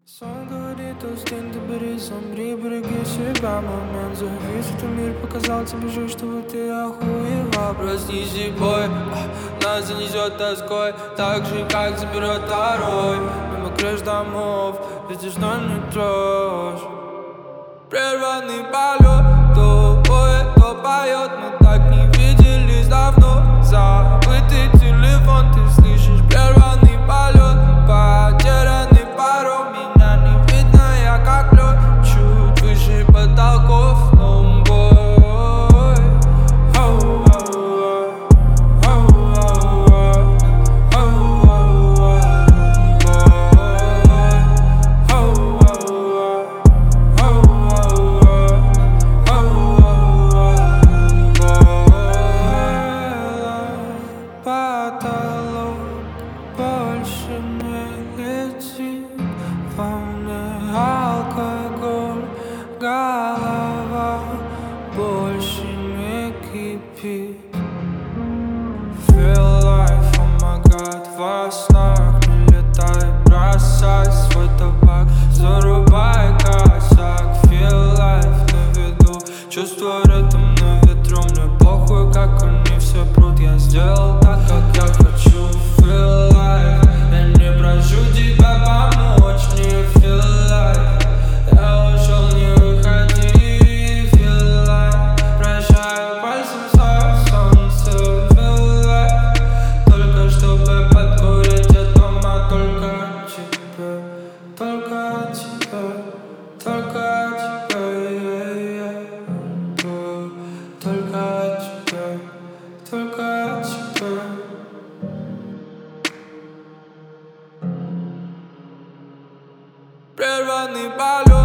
Сон говорит, остынь, ты бери, замри, береги себя. Момент завис, мир показал тебе же, что вот ты охуела. Проснись и бой, нас занесет тоской, так же, как заберет второй. Мимо крыш домов, затяжной дрожь. Прерванный полет, то поет, то поет. Мы так не виделись давно. Забытый телефон, ты слышишь прерванный полет. Потерянный паром, меня не видно, я как лед. Чуть выше потолков, но бой. Потолок больше не летит во мне алкоголь, голова больше не кипит. Feel life, oh my god, во снах не летай, бросай свой табак, зарубай косяк. Feel life на виду, чувство ритм на ветру, мне похуй, как они все прут, я сделал так, как я хочу. Feel life, я не прошу тебя помочь мне. Feel life, я ушел, не выходи. Feel life, прощаю пальцем свое солнце. Feel life, только чтобы подкурить от дома, только от тебя, только от тебя, только от тебя, только от тебя, только от тебя. Прерванный полет.